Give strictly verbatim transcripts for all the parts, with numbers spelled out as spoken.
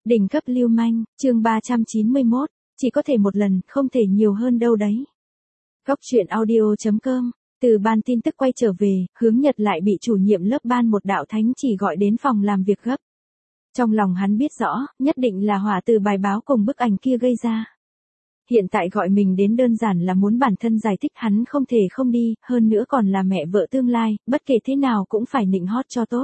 Đỉnh cấp lưu manh, chương ba trăm chín mươi mốt, chỉ có thể một lần, không thể nhiều hơn đâu đấy. Góc truyện audio chấm com, từ ban tin tức quay trở về, Hướng Nhật lại bị chủ nhiệm lớp ban một đạo thánh chỉ gọi đến phòng làm việc gấp. Trong lòng hắn biết rõ, nhất định là họa từ bài báo cùng bức ảnh kia gây ra. Hiện tại gọi mình đến đơn giản là muốn bản thân giải thích hắn không thể không đi, hơn nữa còn là mẹ vợ tương lai, bất kể thế nào cũng phải nịnh hót cho tốt.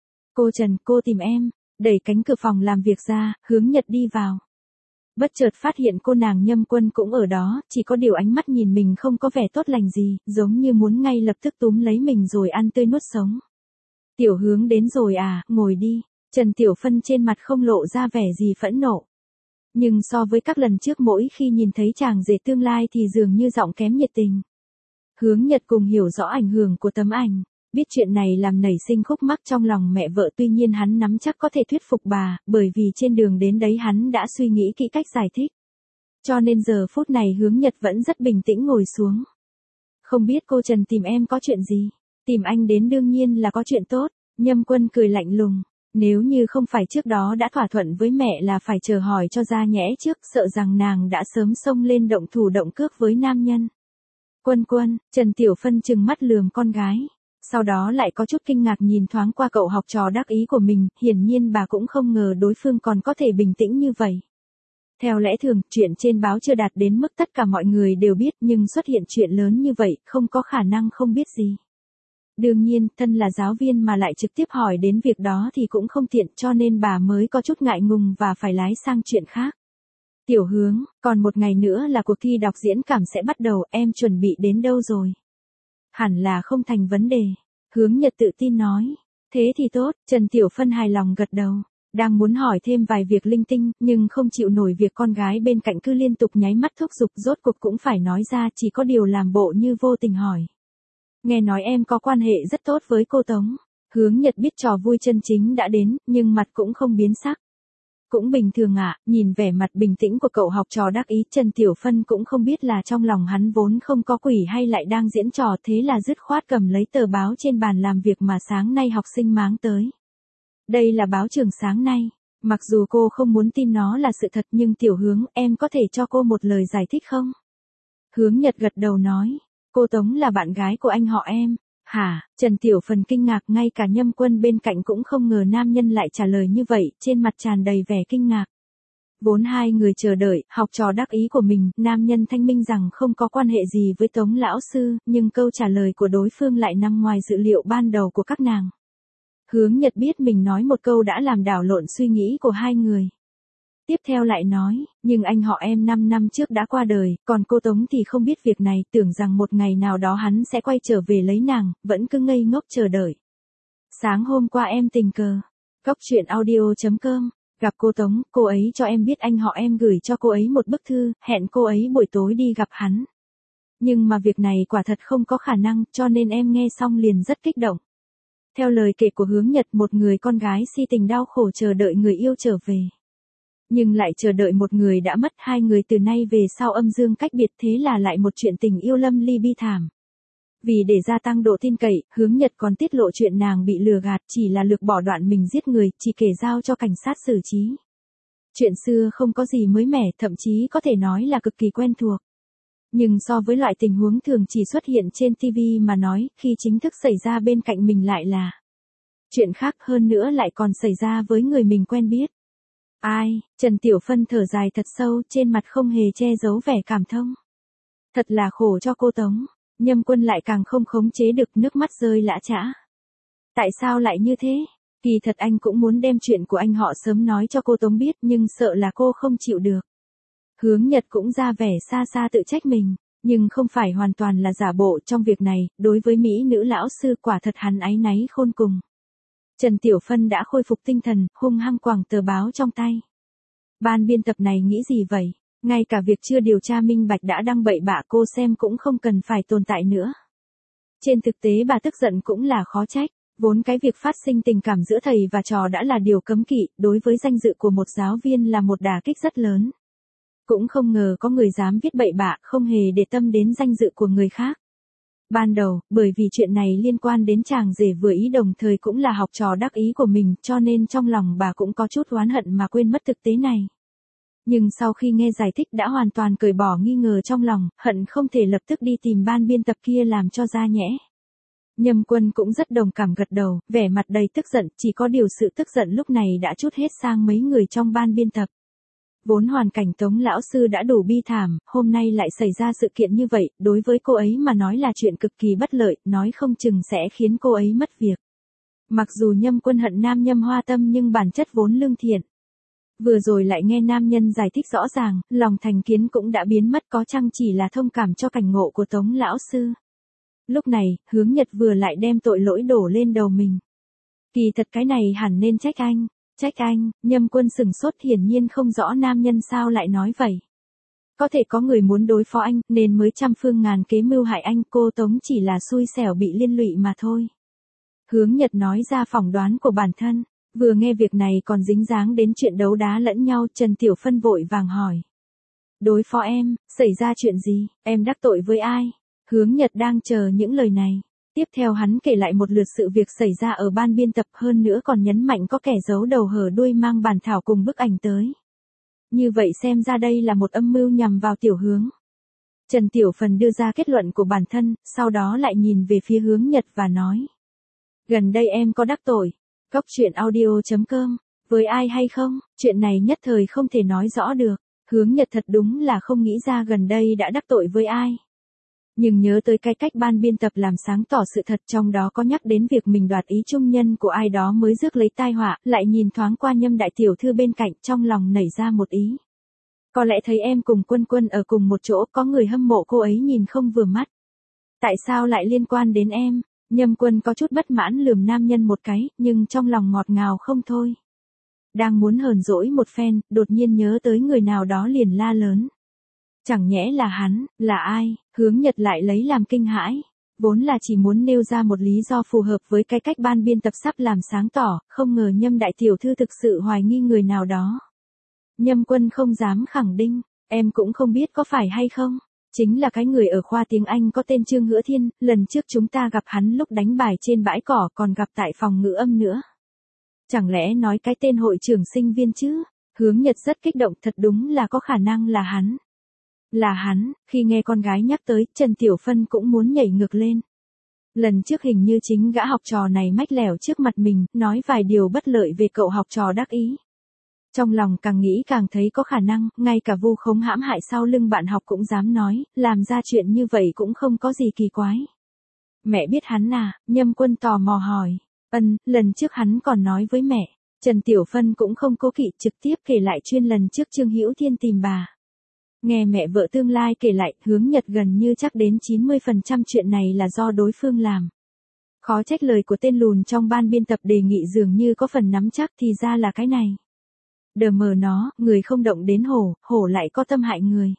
Cô Trần, cô tìm em. Đẩy cánh cửa phòng làm việc ra, Hướng Nhật đi vào. Bất chợt phát hiện cô nàng Nhâm Quân cũng ở đó, chỉ có điều ánh mắt nhìn mình không có vẻ tốt lành gì, giống như muốn ngay lập tức túm lấy mình rồi ăn tươi nuốt sống. Tiểu Hướng đến rồi à, ngồi đi. Trần Tiểu Phân trên mặt không lộ ra vẻ gì phẫn nộ. Nhưng so với các lần trước mỗi khi nhìn thấy chàng rể tương lai thì dường như giọng kém nhiệt tình. Hướng Nhật cùng hiểu rõ ảnh hưởng của tấm ảnh. Biết chuyện này làm nảy sinh khúc mắc trong lòng mẹ vợ, tuy nhiên hắn nắm chắc có thể thuyết phục bà, bởi vì trên đường đến đấy hắn đã suy nghĩ kỹ cách giải thích. Cho nên giờ phút này Hướng Nhật vẫn rất bình tĩnh ngồi xuống. Không biết cô Trần tìm em có chuyện gì? Tìm anh đến đương nhiên là có chuyện tốt. Nhâm Quân cười lạnh lùng. Nếu như không phải trước đó đã thỏa thuận với mẹ là phải chờ hỏi cho ra nhẽ trước, sợ rằng nàng đã sớm xông lên động thủ động cước với nam nhân. Quân Quân, Trần Tiểu Phân trừng mắt lườm con gái. Sau đó lại có chút kinh ngạc nhìn thoáng qua cậu học trò đắc ý của mình, hiển nhiên bà cũng không ngờ đối phương còn có thể bình tĩnh như vậy. Theo lẽ thường, chuyện trên báo chưa đạt đến mức tất cả mọi người đều biết, nhưng xuất hiện chuyện lớn như vậy, không có khả năng không biết gì. Đương nhiên, thân là giáo viên mà lại trực tiếp hỏi đến việc đó thì cũng không tiện, cho nên bà mới có chút ngại ngùng và phải lái sang chuyện khác. Tiểu Hướng, còn một ngày nữa là cuộc thi đọc diễn cảm sẽ bắt đầu, em chuẩn bị đến đâu rồi? Hẳn là không thành vấn đề. Hướng Nhật tự tin nói. Thế thì tốt, Trần Tiểu Phân hài lòng gật đầu. Đang muốn hỏi thêm vài việc linh tinh, nhưng không chịu nổi việc con gái bên cạnh cứ liên tục nháy mắt thúc giục, rốt cuộc cũng phải nói ra, chỉ có điều làm bộ như vô tình hỏi. Nghe nói em có quan hệ rất tốt với cô Tống. Hướng Nhật biết trò vui chân chính đã đến, nhưng mặt cũng không biến sắc. Cũng bình thường ạ, à, nhìn vẻ mặt bình tĩnh của cậu học trò đắc ý, Trần Tiểu Phân cũng không biết là trong lòng hắn vốn không có quỷ hay lại đang diễn trò, thế là dứt khoát cầm lấy tờ báo trên bàn làm việc mà sáng nay học sinh máng tới. Đây là báo trường sáng nay, mặc dù cô không muốn tin nó là sự thật nhưng Tiểu Hướng, em có thể cho cô một lời giải thích không? Hướng Nhật gật đầu nói, cô Tống là bạn gái của anh họ em. Hả, Trần Tiểu Phân kinh ngạc, ngay cả Nhâm Quân bên cạnh cũng không ngờ nam nhân lại trả lời như vậy, trên mặt tràn đầy vẻ kinh ngạc. Vốn hai người chờ đợi, học trò đắc ý của mình, nam nhân thanh minh rằng không có quan hệ gì với Tống lão sư, nhưng câu trả lời của đối phương lại nằm ngoài dự liệu ban đầu của các nàng. Hướng Nhật biết mình nói một câu đã làm đảo lộn suy nghĩ của hai người. Tiếp theo lại nói, nhưng anh họ em năm năm trước đã qua đời, còn cô Tống thì không biết việc này, tưởng rằng một ngày nào đó hắn sẽ quay trở về lấy nàng, vẫn cứ ngây ngốc chờ đợi. Sáng hôm qua em tình cờ, góc truyện audio chấm com, gặp cô Tống, cô ấy cho em biết anh họ em gửi cho cô ấy một bức thư, hẹn cô ấy buổi tối đi gặp hắn. Nhưng mà việc này quả thật không có khả năng, cho nên em nghe xong liền rất kích động. Theo lời kể của Hướng Nhật, một người con gái si tình đau khổ chờ đợi người yêu trở về. Nhưng lại chờ đợi một người đã mất, hai người từ nay về sau âm dương cách biệt, thế là lại một chuyện tình yêu lâm ly bi thảm. Vì để gia tăng độ tin cậy, Hướng Nhật còn tiết lộ chuyện nàng bị lừa gạt, chỉ là lược bỏ đoạn mình giết người, chỉ kể giao cho cảnh sát xử trí. Chuyện xưa không có gì mới mẻ, thậm chí có thể nói là cực kỳ quen thuộc. Nhưng so với loại tình huống thường chỉ xuất hiện trên ti vi mà nói, khi chính thức xảy ra bên cạnh mình lại là chuyện khác, hơn nữa lại còn xảy ra với người mình quen biết. Ai, Trần Tiểu Phân thở dài thật sâu, trên mặt không hề che giấu vẻ cảm thông. Thật là khổ cho cô Tống. Nhâm Quân lại càng không khống chế được, nước mắt rơi lã chã. Tại sao lại như thế? Kỳ thật anh cũng muốn đem chuyện của anh họ sớm nói cho cô Tống biết, nhưng sợ là cô không chịu được. Hướng Nhật cũng ra vẻ xa xa tự trách mình, nhưng không phải hoàn toàn là giả bộ trong việc này, đối với mỹ nữ lão sư quả thật hắn áy náy khôn cùng. Trần Tiểu Phân đã khôi phục tinh thần, hung hăng quẳng tờ báo trong tay. Ban biên tập này nghĩ gì vậy? Ngay cả việc chưa điều tra minh bạch đã đăng bậy bạ cô xem cũng không cần phải tồn tại nữa. Trên thực tế bà tức giận cũng là khó trách, vốn cái việc phát sinh tình cảm giữa thầy và trò đã là điều cấm kỵ, đối với danh dự của một giáo viên là một đả kích rất lớn. Cũng không ngờ có người dám viết bậy bạ, không hề để tâm đến danh dự của người khác. Ban đầu, bởi vì chuyện này liên quan đến chàng rể vừa ý đồng thời cũng là học trò đắc ý của mình, cho nên trong lòng bà cũng có chút oán hận mà quên mất thực tế này. Nhưng sau khi nghe giải thích đã hoàn toàn cởi bỏ nghi ngờ trong lòng, hận không thể lập tức đi tìm ban biên tập kia làm cho ra nhẽ. Nhâm Quân cũng rất đồng cảm gật đầu, vẻ mặt đầy tức giận, chỉ có điều sự tức giận lúc này đã trút hết sang mấy người trong ban biên tập. Vốn hoàn cảnh Tống lão sư đã đủ bi thảm, hôm nay lại xảy ra sự kiện như vậy, đối với cô ấy mà nói là chuyện cực kỳ bất lợi, nói không chừng sẽ khiến cô ấy mất việc. Mặc dù Nhâm Quân hận nam Nhâm Hoa Tâm nhưng bản chất vốn lương thiện. Vừa rồi lại nghe nam nhân giải thích rõ ràng, lòng thành kiến cũng đã biến mất, có chăng chỉ là thông cảm cho cảnh ngộ của Tống lão sư. Lúc này, Hướng Nhật vừa lại đem tội lỗi đổ lên đầu mình. Kỳ thật cái này hẳn nên trách anh. Trách anh, Nhâm Quân sừng sốt, hiển nhiên không rõ nam nhân sao lại nói vậy. Có thể có người muốn đối phó anh, nên mới trăm phương ngàn kế mưu hại anh, cô Tống chỉ là xui xẻo bị liên lụy mà thôi. Hướng Nhật nói ra phỏng đoán của bản thân, vừa nghe việc này còn dính dáng đến chuyện đấu đá lẫn nhau, Trần Tiểu Phân vội vàng hỏi. Đối phó em, xảy ra chuyện gì, em đắc tội với ai? Hướng Nhật đang chờ những lời này. Tiếp theo hắn kể lại một lượt sự việc xảy ra ở ban biên tập, hơn nữa còn nhấn mạnh có kẻ giấu đầu hở đuôi mang bản thảo cùng bức ảnh tới. Như vậy xem ra đây là một âm mưu nhằm vào Tiểu Hướng. Trần Tiểu Phần đưa ra kết luận của bản thân, sau đó lại nhìn về phía Hướng Nhật và nói. Gần đây em có đắc tội, Cóc Truyện Audio chấm com, với ai hay không, chuyện này nhất thời không thể nói rõ được. Hướng Nhật thật đúng là không nghĩ ra gần đây đã đắc tội với ai. Nhưng nhớ tới cái cách ban biên tập làm sáng tỏ sự thật, trong đó có nhắc đến việc mình đoạt ý trung nhân của ai đó mới rước lấy tai họa, lại nhìn thoáng qua Nhâm đại tiểu thư bên cạnh, trong lòng nảy ra một ý. Có lẽ thấy em cùng Quân Quân ở cùng một chỗ, có người hâm mộ cô ấy nhìn không vừa mắt. Tại sao lại liên quan đến em? Nhâm Quân có chút bất mãn lườm nam nhân một cái, nhưng trong lòng ngọt ngào không thôi. Đang muốn hờn dỗi một phen, đột nhiên nhớ tới người nào đó liền la lớn. Chẳng nhẽ là hắn, là ai? Hướng Nhật lại lấy làm kinh hãi. Vốn là chỉ muốn nêu ra một lý do phù hợp với cái cách ban biên tập sắp làm sáng tỏ, không ngờ Nhâm đại tiểu thư thực sự hoài nghi người nào đó. Nhâm Quân không dám khẳng định, em cũng không biết có phải hay không. Chính là cái người ở khoa tiếng Anh có tên Trương Hữu Thiên, lần trước chúng ta gặp hắn lúc đánh bài trên bãi cỏ, còn gặp tại phòng ngữ âm nữa. Chẳng lẽ nói cái tên hội trưởng sinh viên chứ? Hướng Nhật rất kích động, thật đúng là có khả năng là hắn. Là hắn, khi nghe con gái nhắc tới, Trần Tiểu Phân cũng muốn nhảy ngược lên. Lần trước hình như chính gã học trò này mách lẻo trước mặt mình, nói vài điều bất lợi về cậu học trò đắc ý. Trong lòng càng nghĩ càng thấy có khả năng, ngay cả vu khống hãm hại sau lưng bạn học cũng dám nói, làm ra chuyện như vậy cũng không có gì kỳ quái. Mẹ biết hắn à? Nhâm Quân tò mò hỏi. Ân, lần trước hắn còn nói với mẹ. Trần Tiểu Phân cũng không cố kỵ, trực tiếp kể lại chuyên lần trước Trương Hữu Thiên tìm bà. Nghe mẹ vợ tương lai kể lại, Hướng Nhật gần như chắc đến chín mươi phần trăm chuyện này là do đối phương làm. Khó trách lời của tên lùn trong ban biên tập đề nghị dường như có phần nắm chắc, thì ra là cái này. Đờ mờ nó, người không động đến hổ, hổ lại có tâm hại người.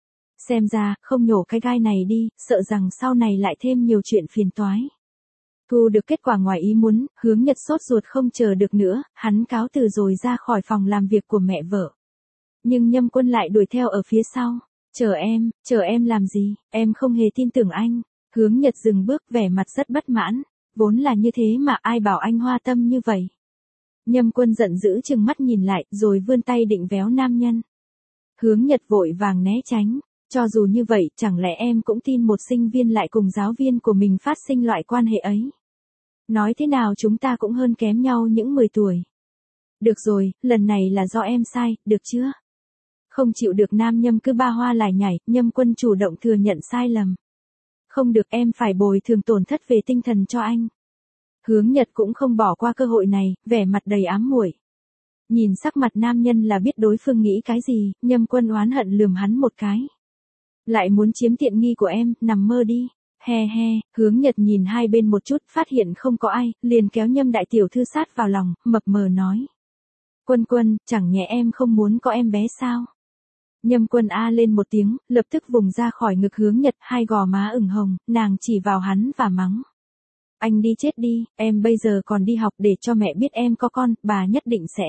Xem ra, không nhổ cái gai này đi, sợ rằng sau này lại thêm nhiều chuyện phiền toái. Thu được kết quả ngoài ý muốn, Hướng Nhật sốt ruột không chờ được nữa, hắn cáo từ rồi ra khỏi phòng làm việc của mẹ vợ. Nhưng Nhâm Quân lại đuổi theo ở phía sau. Chờ em, chờ em làm gì, em không hề tin tưởng anh. Hướng Nhật dừng bước, vẻ mặt rất bất mãn. Vốn là như thế mà ai bảo anh hoa tâm như vậy. Nhâm Quân giận dữ chừng mắt nhìn lại, rồi vươn tay định véo nam nhân. Hướng Nhật vội vàng né tránh. Cho dù như vậy, chẳng lẽ em cũng tin một sinh viên lại cùng giáo viên của mình phát sinh loại quan hệ ấy. Nói thế nào chúng ta cũng hơn kém nhau những mười tuổi. Được rồi, lần này là do em sai, được chưa? Không chịu được nam Nhâm cứ ba hoa lải nhải, Nhâm Quân chủ động thừa nhận sai lầm. Không được, em phải bồi thường tổn thất về tinh thần cho anh. Hướng Nhật cũng không bỏ qua cơ hội này, vẻ mặt đầy ám muội. Nhìn sắc mặt nam nhân là biết đối phương nghĩ cái gì, Nhâm Quân oán hận lườm hắn một cái. Lại muốn chiếm tiện nghi của em, nằm mơ đi. He he, Hướng Nhật nhìn hai bên một chút, phát hiện không có ai, liền kéo Nhâm đại tiểu thư sát vào lòng, mập mờ nói. Quân Quân, chẳng nhẽ em không muốn có em bé sao? Nhâm Quân a lên một tiếng, lập tức vùng ra khỏi ngực Hướng Nhật, hai gò má ửng hồng, nàng chỉ vào hắn và mắng. Anh đi chết đi, em bây giờ còn đi học, để cho mẹ biết em có con, bà nhất định sẽ.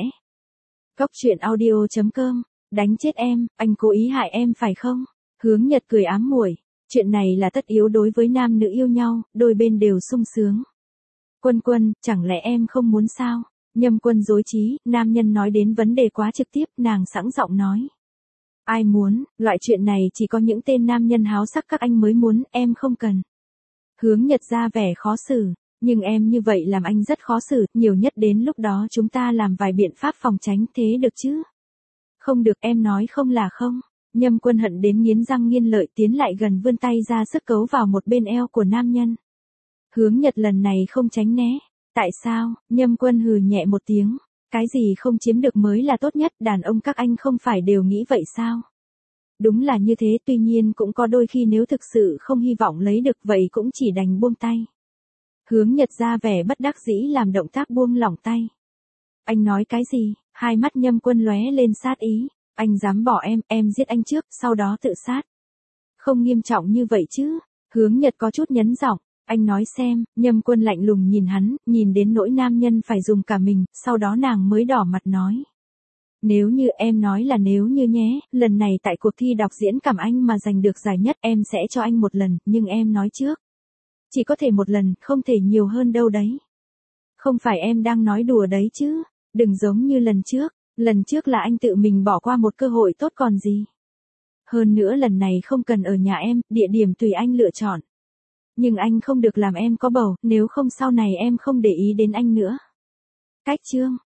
Cóc Truyện Audio chấm com, đánh chết em, anh cố ý hại em phải không? Hướng Nhật cười ám muội. Chuyện này là tất yếu đối với nam nữ yêu nhau, đôi bên đều sung sướng. Quân Quân, chẳng lẽ em không muốn sao? Nhâm Quân dối trí, nam nhân nói đến vấn đề quá trực tiếp, nàng sẵn giọng nói. Ai muốn, loại chuyện này chỉ có những tên nam nhân háo sắc các anh mới muốn, em không cần. Hướng Nhật ra vẻ khó xử, nhưng em như vậy làm anh rất khó xử, nhiều nhất đến lúc đó chúng ta làm vài biện pháp phòng tránh thế được chứ? Không được, em nói không là không. Nhâm Quân hận đến nghiến răng nghiến lợi tiến lại gần vươn tay ra sức cấu vào một bên eo của nam nhân. Hướng Nhật lần này không tránh né. Tại sao? Nhâm Quân hừ nhẹ một tiếng. Cái gì không chiếm được mới là tốt nhất, đàn ông các anh không phải đều nghĩ vậy sao? Đúng là như thế, tuy nhiên cũng có đôi khi nếu thực sự không hy vọng lấy được vậy cũng chỉ đành buông tay. Hướng Nhật ra vẻ bất đắc dĩ làm động tác buông lỏng tay. Anh nói cái gì? Hai mắt Nhâm Quân lóe lên sát ý. Anh dám bỏ em, em giết anh trước, sau đó tự sát. Không nghiêm trọng như vậy chứ? Hướng Nhật có chút nhấn giọng. Anh nói xem. Nhâm Quân lạnh lùng nhìn hắn, nhìn đến nỗi nam nhân phải dùng cả mình, sau đó nàng mới đỏ mặt nói. Nếu như em nói là nếu như nhé, lần này tại cuộc thi đọc diễn cảm anh mà giành được giải nhất em sẽ cho anh một lần, nhưng em nói trước. Chỉ có thể một lần, không thể nhiều hơn đâu đấy. Không phải em đang nói đùa đấy chứ, đừng giống như lần trước, lần trước là anh tự mình bỏ qua một cơ hội tốt còn gì. Hơn nữa lần này không cần ở nhà em, địa điểm tùy anh lựa chọn. Nhưng anh không được làm em có bầu, nếu không sau này em không để ý đến anh nữa. Cách chương